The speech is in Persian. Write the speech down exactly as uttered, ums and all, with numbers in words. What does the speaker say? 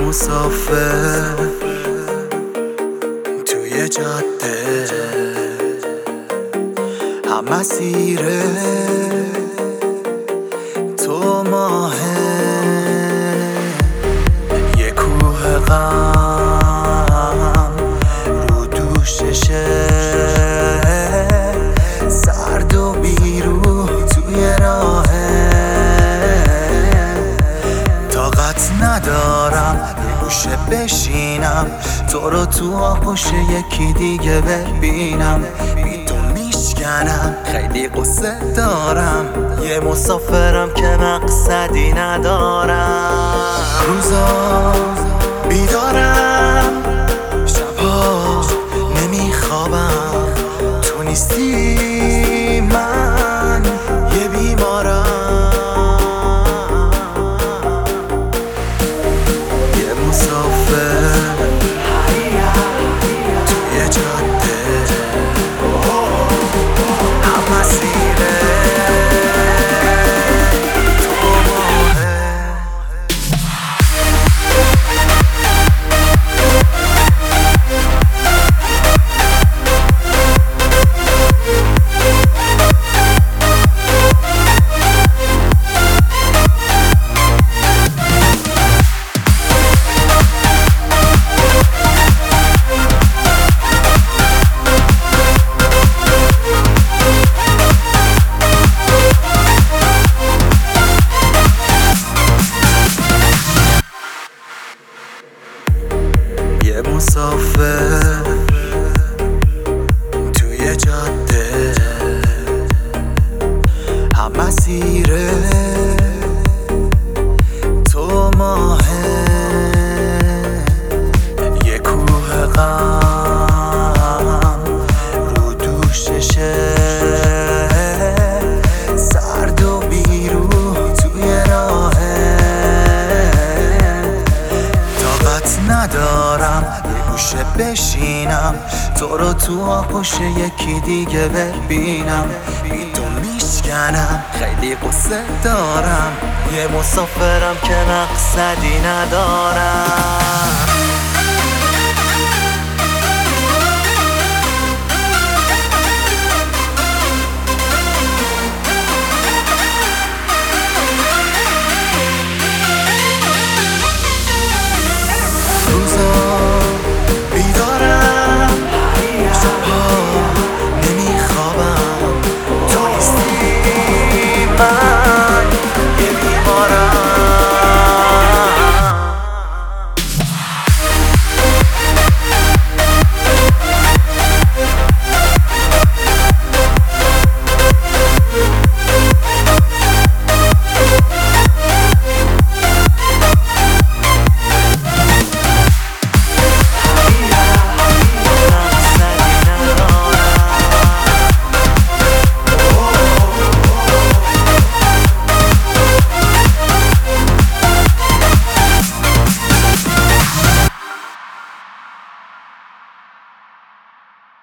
مسافر توی جاده، هم مسیره تو ماهه، یه کوه غم رو دوششه، سرد و بیروح توی راهه. طاقت ندارم یه گوشه بشینم، تو رو تو آغوش یکی دیگه ببینم. بی تو میشکنم، خیلی قصه دارم، یه مسافرم که مقصدی ندارم. روزا بیدارم، شبها نمیخوابم، تو نیستی من یه بیمارم. یه مسافر توی جاده، هم مسیره تو ماهه. یه مسافر توی جاده، هم مسیره تو ماهه، یه کوه غم رو دوششه، سرد و بیروح توی راهه. طاقت ندارم یه گوشه بشینم، تو رو تو آغوش یکی دیگه ببینم. بی تو میشکنم، خیلی قصه دارم، یه مسافرم که مقصدی ندارم.